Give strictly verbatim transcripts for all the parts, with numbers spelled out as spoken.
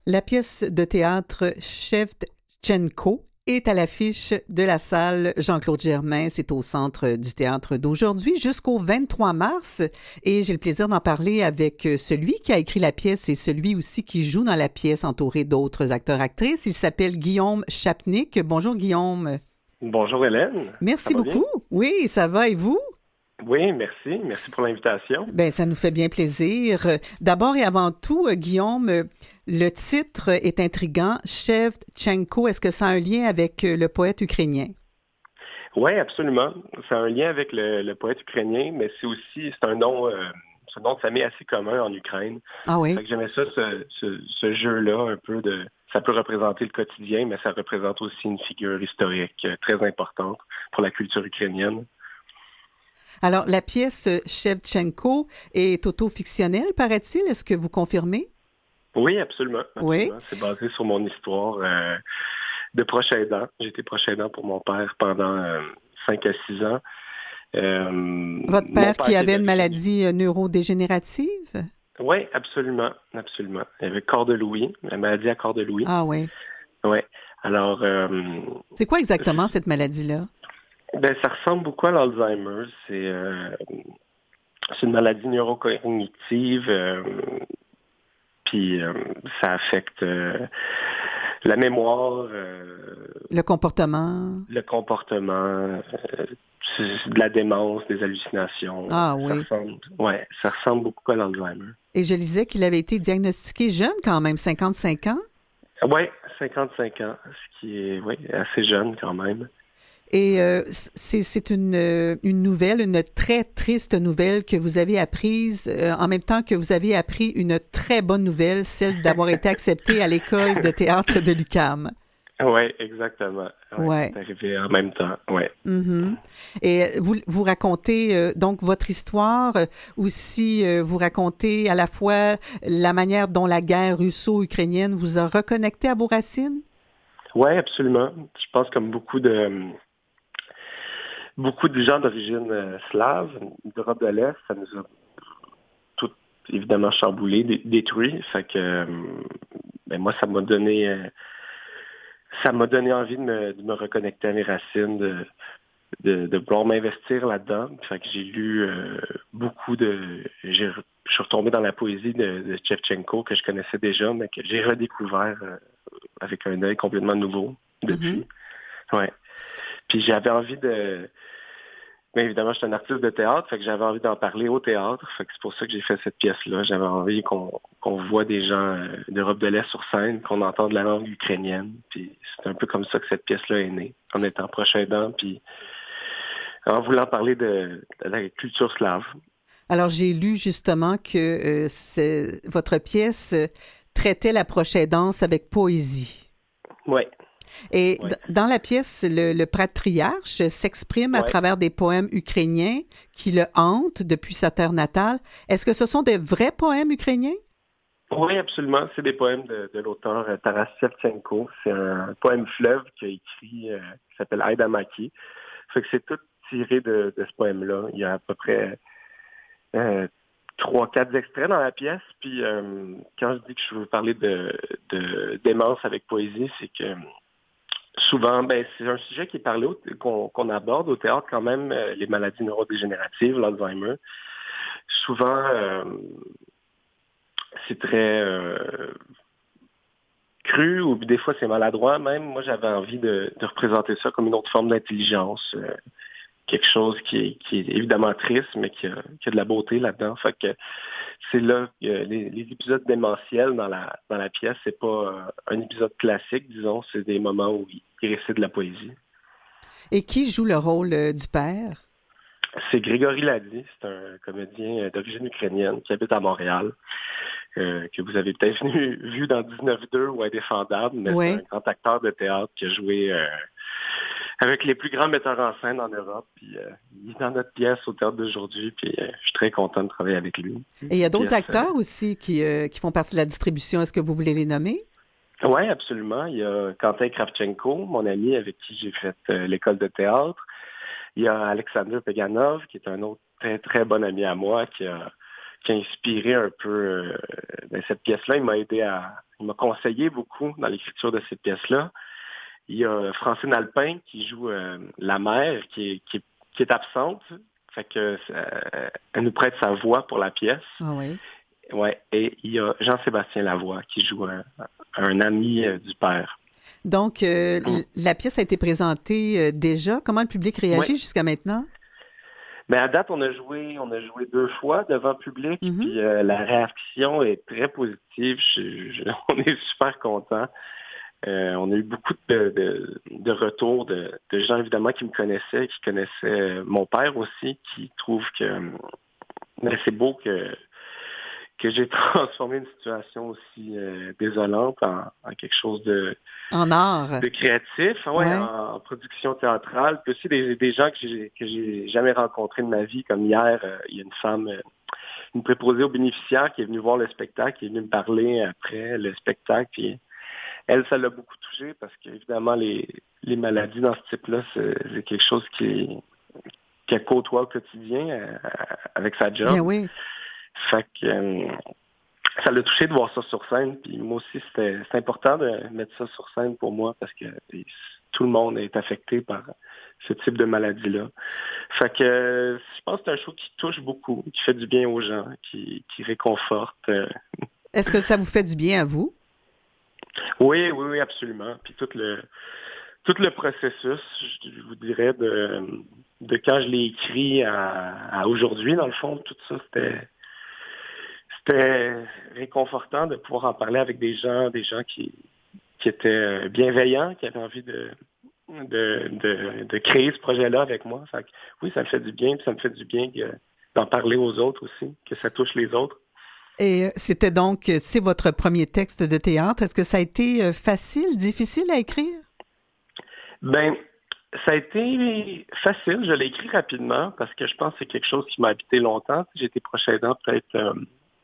La pièce de théâtre Shevtchenko est à l'affiche de la salle Jean-Claude Germain. C'est au Centre du théâtre d'aujourd'hui jusqu'au vingt-trois mars. Et j'ai le plaisir d'en parler avec celui qui a écrit la pièce et celui aussi qui joue dans la pièce, entouré d'autres acteurs-actrices. Il s'appelle Guillaume Chapnick. Bonjour Guillaume. Bonjour Hélène. Merci Ça va bien? beaucoup. Oui, ça va et vous? Oui, merci. Merci pour l'invitation. Ben, ça nous fait bien plaisir. D'abord et avant tout, Guillaume, le titre est intriguant. Shevtchenko, est-ce que ça a un lien avec le poète ukrainien? Oui, absolument. Ça a un lien avec le, le poète ukrainien, mais c'est aussi, c'est un nom, euh, c'est un nom de famille assez commun en Ukraine. Ah oui? Fait que j'aimais ça, ce, ce, ce jeu-là, un peu de... Ça peut représenter le quotidien, mais ça représente aussi une figure historique très importante pour la culture ukrainienne. Alors, la pièce Shevtchenko est auto-fictionnelle, paraît-il. Est-ce que vous confirmez? Oui, absolument. absolument. Oui. C'est basé sur mon histoire euh, de proche aidant. J'ai été proche aidant pour mon père pendant euh, cinq à six ans. Euh, Votre père, père qui avait est une d'origine... maladie euh, neurodégénérative? Oui, absolument. Absolument. Il avait corps de Louis, la maladie à corps de Louis. Ah oui. Oui. Alors... Euh, C'est quoi exactement cette maladie-là? Ben, ça ressemble beaucoup à l'Alzheimer. C'est, euh, c'est une maladie neurocognitive. Euh, puis euh, ça affecte euh, la mémoire, euh, Le comportement? le comportement, euh, de la démence, des hallucinations. Ah Ça oui. ressemble, ouais, ça ressemble beaucoup à l'Alzheimer. Et je lisais qu'il avait été diagnostiqué jeune quand même, cinquante-cinq ans. Oui, cinquante-cinq ans, ce qui est ouais, assez jeune quand même. Et euh, c'est, c'est une, euh, une nouvelle, une très triste nouvelle que vous avez apprise, euh, en même temps que vous avez appris une très bonne nouvelle, celle d'avoir été accepté à l'école de théâtre de l'U Q A M. Oui, exactement. Ouais, Ouais. c'est arrivé en même temps, ouais. Mm-hmm. Et vous, vous racontez euh, donc votre histoire, euh, aussi euh, vous racontez à la fois la manière dont la guerre russo-ukrainienne vous a reconnecté à vos racines? Oui, absolument. Je pense comme beaucoup de beaucoup de gens d'origine euh, slave, d'Europe de l'Est, ça nous a tout évidemment chamboulé, dé- détruit. Fait que euh, ben moi, ça m'a donné euh, ça m'a donné envie de me, de me reconnecter à mes racines, de, de, de vouloir m'investir là-dedans. Fait que j'ai lu euh, beaucoup de... J'ai, je suis retombé dans la poésie de, de Shevtchenko que je connaissais déjà, mais que j'ai redécouvert euh, avec un œil complètement nouveau Mm-hmm. depuis. Ouais. Puis j'avais envie de... Bien évidemment, je suis un artiste de théâtre, fait que j'avais envie d'en parler au théâtre. Fait que c'est pour ça que j'ai fait cette pièce-là. J'avais envie qu'on, qu'on voit des gens euh, d'Europe de l'Est sur scène, qu'on entende la langue ukrainienne. Puis c'est un peu comme ça que cette pièce-là est née, en étant proche aidant, puis en voulant parler de, de la culture slave. Alors, j'ai lu justement que euh, c'est, votre pièce euh, traitait la proche aidance avec poésie. Oui, Et oui, d- dans la pièce, le, le patriarche s'exprime à oui. travers des poèmes ukrainiens qui le hantent depuis sa terre natale. Est-ce que ce sont des vrais poèmes ukrainiens? Oui, absolument. C'est des poèmes de, de l'auteur euh, Taras Shevtchenko. C'est un poème fleuve qu'il a écrit, euh, qui s'appelle Aïda Maki. Fait que c'est tout tiré de, de ce poème-là. Il y a à peu près euh, trois, quatre extraits dans la pièce. Puis euh, quand je dis que je veux parler de, de démence avec poésie, c'est que souvent, ben c'est un sujet qui est parlé, au- qu'on, qu'on aborde au théâtre quand même, euh, les maladies neurodégénératives, l'Alzheimer. Souvent, euh, c'est très euh, cru ou des fois c'est maladroit même. Moi, j'avais envie de, de représenter ça comme une autre forme d'intelligence. Euh, quelque chose qui est, qui est évidemment triste, mais qui a, qui a de la beauté là-dedans. Fait que c'est là que les, les épisodes démentiels dans la dans la pièce, c'est pas euh, un épisode classique, disons, c'est des moments où il, il récite de la poésie. Et qui joue le rôle euh, du père? C'est Grégory Lady, c'est un comédien d'origine ukrainienne qui habite à Montréal, euh, que vous avez peut-être vu, vu dans dix-neuf deux ou Indéfendable, mais c'est un Oui. grand acteur de théâtre qui a joué euh, avec les plus grands metteurs en scène en Europe. Puis, euh, il est dans notre pièce au théâtre d'aujourd'hui, puis euh, je suis très content de travailler avec lui. Et il y a d'autres Pièce, euh... acteurs aussi qui, euh, qui font partie de la distribution. Est-ce que vous voulez les nommer? Oui, absolument. Il y a Quentin Kravchenko, mon ami avec qui j'ai fait euh, l'école de théâtre. Il y a Alexander Peganov, qui est un autre très, très bon ami à moi, qui a, qui a inspiré un peu euh, ben, cette pièce-là. Il m'a aidé à... Il m'a conseillé beaucoup dans l'écriture de cette pièce-là. Il y a Francine Alpin qui joue euh, la mère, qui est, qui est, qui est absente. Fait que euh, elle nous prête sa voix pour la pièce. Ah oui. Ouais. Et il y a Jean-Sébastien Lavoie qui joue un, un ami euh, du père. Donc, euh, Mm. la pièce a été présentée euh, déjà. Comment le public réagit Ouais. jusqu'à maintenant? Mais à date, on a joué, on a joué deux fois devant public, Mm-hmm. puis euh, la réaction est très positive. Je, je, on est super contents. Euh, on a eu beaucoup de, de, de retours de, de gens évidemment qui me connaissaient, qui connaissaient mon père aussi, qui trouvent que mais c'est beau que que j'ai transformé une situation aussi euh, désolante en, en quelque chose de En art. de créatif, ouais, Ouais. en, en production théâtrale. Puis aussi des, des gens que j'ai que j'ai jamais rencontrés de ma vie, comme hier, euh, il y a une femme, euh, une préposée aux bénéficiaires qui est venue voir le spectacle, qui est venue me parler après le spectacle. Puis elle, ça l'a beaucoup touchée parce qu'évidemment, les, les maladies dans ce type-là, c'est, c'est quelque chose qui, qu'elle côtoie au quotidien euh, avec sa job. Bien oui. Fait que euh, ça l'a touché de voir ça sur scène. Puis moi aussi, c'était, c'est important de mettre ça sur scène pour moi parce que et, tout le monde est affecté par ce type de maladie-là. Fait que euh, je pense que c'est un show qui touche beaucoup, qui fait du bien aux gens, qui, qui réconforte. Euh. Est-ce que ça vous fait du bien à vous? Oui, oui, oui, absolument. Puis tout le tout le processus, je vous dirais, de, de quand je l'ai écrit à, à aujourd'hui, dans le fond, tout ça, c'était c'était réconfortant de pouvoir en parler avec des gens, des gens qui, qui étaient bienveillants, qui avaient envie de, de, de, de créer ce projet-là avec moi. Fait que, oui, ça me fait du bien, puis ça me fait du bien que, d'en parler aux autres aussi, que ça touche les autres. Et c'était donc, c'est votre premier texte de théâtre. Est-ce que ça a été facile, difficile à écrire? Ben, ça a été facile. Je l'ai écrit rapidement parce que je pense que c'est quelque chose qui m'a habité longtemps. J'ai été proche aidant peut-être euh,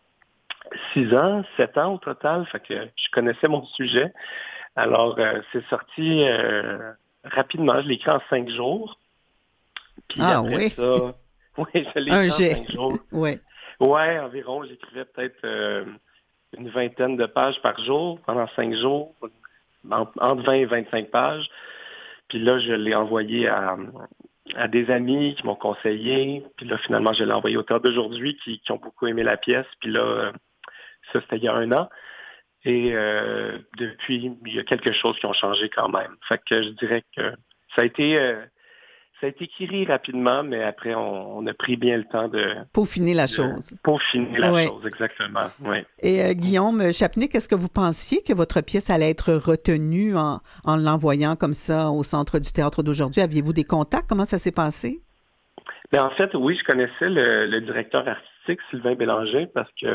six ans, sept ans au total. Fait que je connaissais mon sujet. Alors, euh, c'est sorti euh, rapidement. Je l'ai écrit en cinq jours. Puis ah après oui? ça, oui, je l'ai Un écrit en jet. cinq jours. Oui. Ouais, environ. J'écrivais peut-être euh, une vingtaine de pages par jour pendant cinq jours, entre vingt et vingt-cinq pages. Puis là, je l'ai envoyé à, à des amis qui m'ont conseillé. Puis là, finalement, je l'ai envoyé au Théâtre d'aujourd'hui qui, qui ont beaucoup aimé la pièce. Puis là, ça, c'était il y a un an. Et euh, depuis, il y a quelque chose qui ont changé quand même. Fait que je dirais que ça a été... Euh, Ça a été écrit rapidement, mais après, on, on a pris bien le temps de... Peaufiner la de chose. peaufiner la Oui. chose, exactement. Oui. Et euh, Guillaume Chapnick, est-ce que vous pensiez que votre pièce allait être retenue en, en l'envoyant comme ça au Centre du théâtre d'aujourd'hui? Aviez-vous des contacts? Comment ça s'est passé? Mais en fait, oui, je connaissais le, le directeur artistique, Sylvain Bélanger, parce que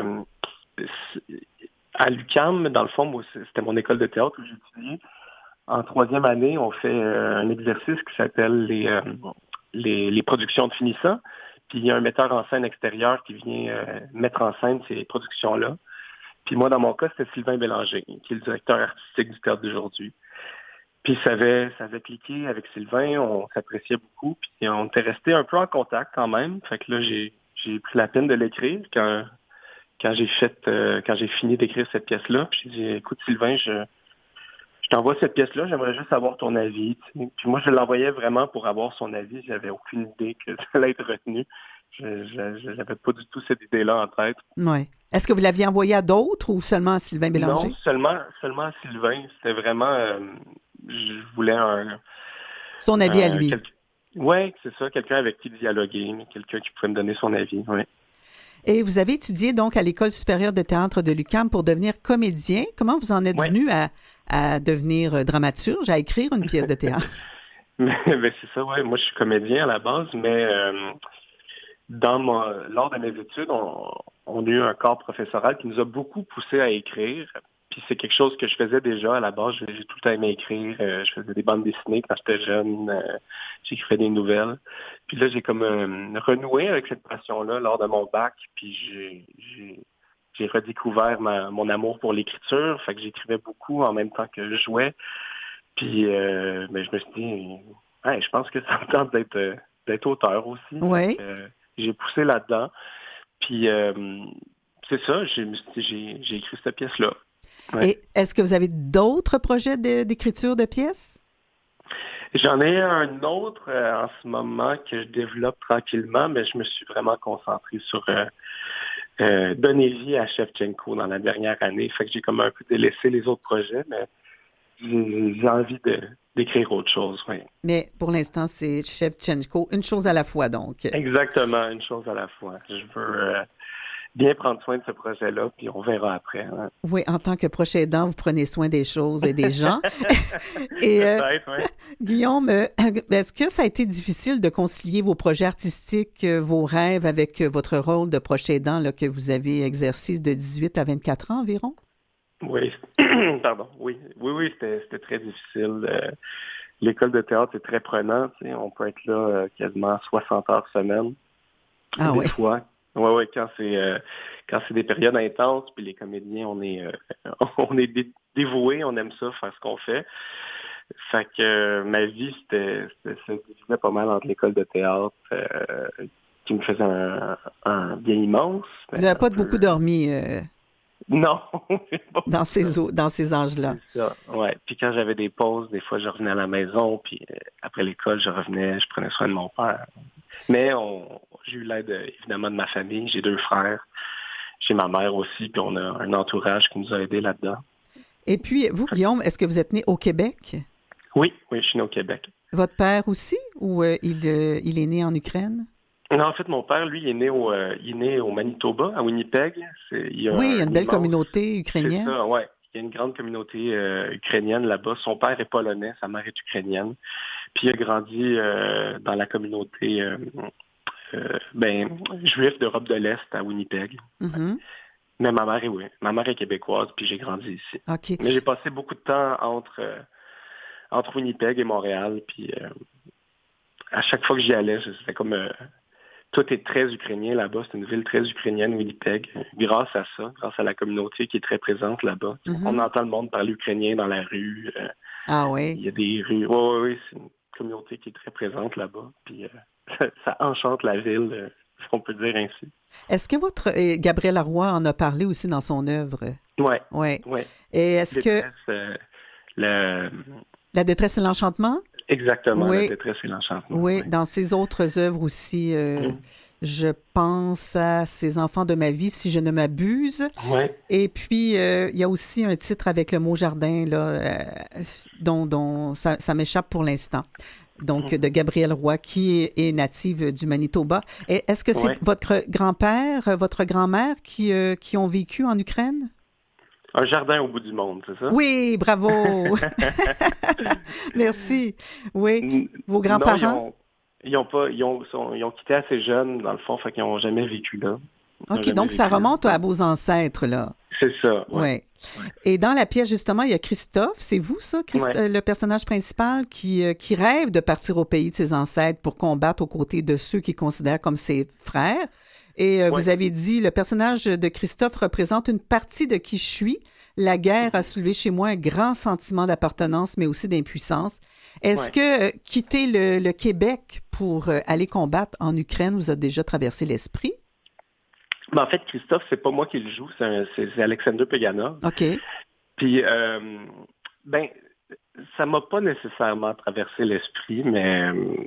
à l'U Q A M, dans le fond, moi, c'était mon école de théâtre où j'ai étudié. En troisième année, on fait euh, un exercice qui s'appelle les, euh, les, les productions de finissants. Puis il y a un metteur en scène extérieur qui vient euh, mettre en scène ces productions-là. Puis moi, dans mon cas, c'était Sylvain Bélanger, qui est le directeur artistique du théâtre d'aujourd'hui. Puis ça avait, ça avait cliqué avec Sylvain, on s'appréciait beaucoup, puis on était resté un peu en contact quand même. Fait que là, j'ai, j'ai pris la peine de l'écrire quand, quand j'ai fait, euh, quand j'ai fini d'écrire cette pièce-là. Puis j'ai dit, écoute Sylvain, je Je t'envoie cette pièce-là, j'aimerais juste avoir ton avis. Tu sais. Puis moi, je l'envoyais vraiment pour avoir son avis. J'avais aucune idée que ça allait être retenu. Je n'avais pas du tout cette idée-là en tête. Oui. Est-ce que vous l'aviez envoyé à d'autres ou seulement à Sylvain Bélanger? Non, seulement, seulement à Sylvain. C'était vraiment... Euh, je voulais un... Son avis un à lui. quel... Oui, c'est ça. Quelqu'un avec qui dialoguer, quelqu'un qui pouvait me donner son avis. Oui. Et vous avez étudié donc à l'École supérieure de théâtre de l'U Q A M pour devenir comédien. Comment vous en êtes ouais. venu à, à devenir dramaturge, à écrire une pièce de théâtre? mais, mais c'est ça, oui. Moi, je suis comédien à la base, mais euh, dans mon, lors de mes études, on, on a eu un corps professoral qui nous a beaucoup poussé à écrire. Puis c'est quelque chose que je faisais déjà à la base. J'ai, j'ai tout le temps aimé écrire. Euh, je faisais des bandes dessinées quand j'étais jeune. Euh, j'écrivais des nouvelles. Puis là, j'ai comme euh, renoué avec cette passion-là lors de mon bac. Puis j'ai, j'ai, j'ai redécouvert ma, mon amour pour l'écriture. Fait que j'écrivais beaucoup en même temps que je jouais. Puis euh, ben, je me suis dit, hey, je pense que ça me tente d'être, d'être auteur aussi. Oui. Fait que, euh, j'ai poussé là-dedans. Puis, euh, c'est ça, j'ai, j'ai, j'ai écrit cette pièce-là. Ouais. Et est-ce que vous avez d'autres projets de, d'écriture de pièces? J'en ai un autre euh, en ce moment que je développe tranquillement, mais je me suis vraiment concentré sur euh, euh, donner vie à Shevchenko dans la dernière année. Fait que j'ai comme un peu délaissé les autres projets, mais j'ai, j'ai envie de, d'écrire autre chose. Oui. Mais pour l'instant, c'est Shevchenko, une chose à la fois donc. Exactement, une chose à la fois. Je veux euh, bien prendre soin de ce projet-là, puis on verra après. Hein. Oui, en tant que proche aidant, vous prenez soin des choses et des gens. Et euh, ouais. Guillaume, euh, est-ce que ça a été difficile de concilier vos projets artistiques, euh, vos rêves avec euh, votre rôle de proche aidant là, que vous avez exercé de dix-huit à vingt-quatre ans environ? Oui, pardon. Oui, oui, oui, c'était, c'était très difficile. Euh, l'école de théâtre est très prenante. On peut être là euh, quasiment soixante heures semaine. Ah des oui. fois. Ouais, ouais, quand c'est euh, quand c'est des périodes intenses, puis les comédiens, on est euh, on est dé- dévoués, on aime ça, faire ce qu'on fait. Fait que euh, ma vie, c'était, c'était ça se divisait pas mal entre l'école de théâtre, euh, qui me faisait un, un bien immense. Vous n'avez pas peu... beaucoup dormi euh, Non, c'est pas dans ces, ça. dans ces âges-là. C'est ça, ouais. Puis quand j'avais des pauses, des fois, je revenais à la maison, puis euh, après l'école, je revenais, je prenais soin de mon père. Mais on, j'ai eu l'aide, évidemment, de ma famille. J'ai deux frères. J'ai ma mère aussi, puis on a un entourage qui nous a aidés là-dedans. Et puis, vous, Guillaume, est-ce que vous êtes né au Québec? Oui, oui, je suis né au Québec. Votre père aussi, ou euh, il, euh, il est né en Ukraine? Non, en fait, mon père, lui, il est né au, euh, il est né au Manitoba, à Winnipeg. C'est, il y a Oui, il y a une belle immense... communauté ukrainienne. C'est ça, ouais. Il y a une grande communauté euh, ukrainienne là-bas. Son père est polonais, sa mère est ukrainienne. Puis il a grandi euh, dans la communauté euh, euh, ben, juif d'Europe de l'Est à Winnipeg. Mm-hmm. Mais ma mère est oui. Ma mère est québécoise, puis j'ai grandi ici. OK. Mais j'ai passé beaucoup de temps entre, euh, entre Winnipeg et Montréal. Puis euh, à chaque fois que j'y allais, c'était comme euh, tout est très ukrainien là-bas. C'est une ville très ukrainienne, Winnipeg. Grâce à ça, grâce à la communauté qui est très présente là-bas. Mm-hmm. On entend le monde parler ukrainien dans la rue. Euh, ah oui? Il y a des rues. Oui, oui, oui. C'est une communauté qui est très présente là-bas. Puis euh, ça enchante la ville, euh, si on peut dire ainsi. Est-ce que votre euh, Gabriel Roy en a parlé aussi dans son œuvre? Oui. Ouais. Ouais. Et est-ce détresse, que euh, le... La détresse et l'enchantement? Exactement, oui. La détresse et l'enchantement. Oui, ouais. Dans ses autres œuvres aussi, euh, mm. je pense à Ces enfants de ma vie, si je ne m'abuse. Ouais. Et puis, euh, il y a aussi un titre avec le mot jardin, là, euh, dont, dont ça, ça m'échappe pour l'instant. Donc, de Gabriel Roy, qui est, est native du Manitoba. Et est-ce que c'est ouais. votre grand-père, votre grand-mère qui, euh, qui ont vécu en Ukraine? Un jardin au bout du monde, c'est ça? Oui, bravo! Merci. Oui, vos grands-parents? Non, ils ont, ils ont pas, ils ont, sont, ils ont quitté assez jeunes, dans le fond, fait qu'ils n'ont jamais vécu là. OK, donc ça remonte là. à vos ancêtres, là. C'est ça, oui. Ouais. Ouais. Et dans la pièce, justement, il y a Christophe. C'est vous, ça, Christ... ouais. le personnage principal qui, euh, qui rêve de partir au pays de ses ancêtres pour combattre aux côtés de ceux qu'il considère comme ses frères. Et euh, ouais. vous avez dit, le personnage de Christophe représente une partie de qui je suis. La guerre a soulevé chez moi un grand sentiment d'appartenance, mais aussi d'impuissance. Est-ce ouais. que euh, quitter le, le Québec pour euh, aller combattre en Ukraine vous a déjà traversé l'esprit? Ben, en fait, Christophe, c'est pas moi qui le joue, c'est, un, c'est, c'est Alexander Peganov. OK. Puis, euh, ben, ça m'a pas nécessairement traversé l'esprit, mais,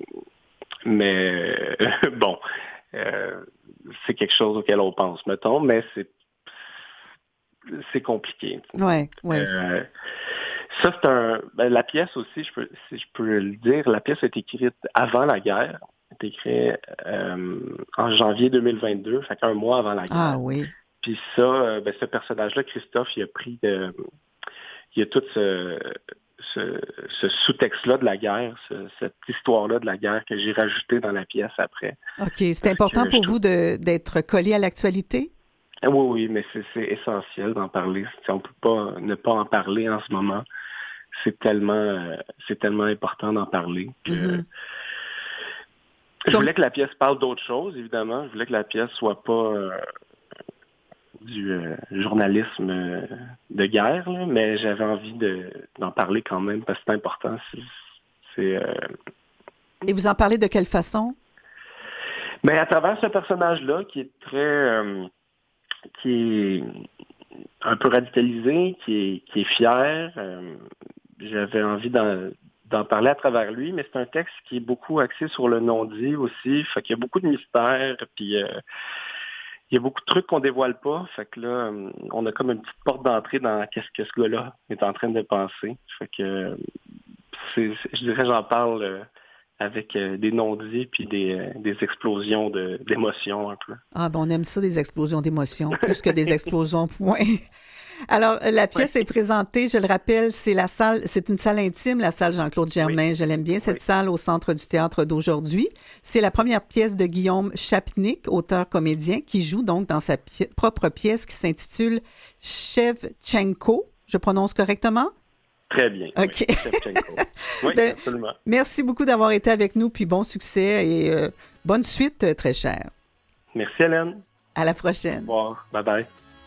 mais bon, euh, c'est quelque chose auquel on pense, mettons, mais c'est, c'est compliqué. Oui, oui. Euh, ça, c'est un... Ben, la pièce aussi, je peux, si je peux le dire, la pièce est écrite avant la guerre. Elle est écrite euh, en janvier deux mille vingt-deux, fait qu'un mois avant la guerre. Ah oui. Puis ça, ben, ce personnage-là, Christophe, il a pris de... Il a tout ce, ce, ce sous-texte-là de la guerre, ce, cette histoire-là de la guerre que j'ai rajouté dans la pièce après. OK. C'est important pour vous de, d'être collé à l'actualité? Oui, oui, mais c'est, c'est essentiel d'en parler. On ne peut pas ne pas en parler en ce moment. C'est tellement, euh, c'est tellement important d'en parler. Que... Mm-hmm. Je Donc... voulais que la pièce parle d'autre chose, évidemment. Je voulais que la pièce soit pas euh, du euh, journalisme euh, de guerre, là, mais j'avais envie de, d'en parler quand même parce que c'est important. C'est, c'est, euh... Et vous en parlez de quelle façon? Mais à travers ce personnage-là, qui est très... Euh, qui est un peu radicalisé, qui est, qui est fier, euh, j'avais envie d'en, d'en parler à travers lui, mais c'est un texte qui est beaucoup axé sur le non-dit aussi, fait qu'il y a beaucoup de mystères, puis... Euh, il y a beaucoup de trucs qu'on dévoile pas. Fait que là, on a comme une petite porte d'entrée dans qu'est-ce que ce gars-là est en train de penser. Fait que c'est, je dirais, j'en parle avec des non-dits puis des, des explosions de, d'émotions un peu. Ah, ben on aime ça, des explosions d'émotions, plus que des explosions, point. Alors, la pièce oui. est présentée, je le rappelle, c'est la salle, c'est une salle intime, la salle Jean-Claude Germain. Oui. Je l'aime bien, cette oui. salle au Centre du théâtre d'aujourd'hui. C'est la première pièce de Guillaume Chapnick, auteur-comédien, qui joue donc dans sa pi- propre pièce qui s'intitule Shevchenko. Je prononce correctement? Très bien. OK. Oui, Shevchenko. Oui, ben, absolument. Merci beaucoup d'avoir été avec nous, puis bon succès et euh, bonne suite, très cher. Merci, Hélène. À la prochaine. Au revoir. Bye-bye.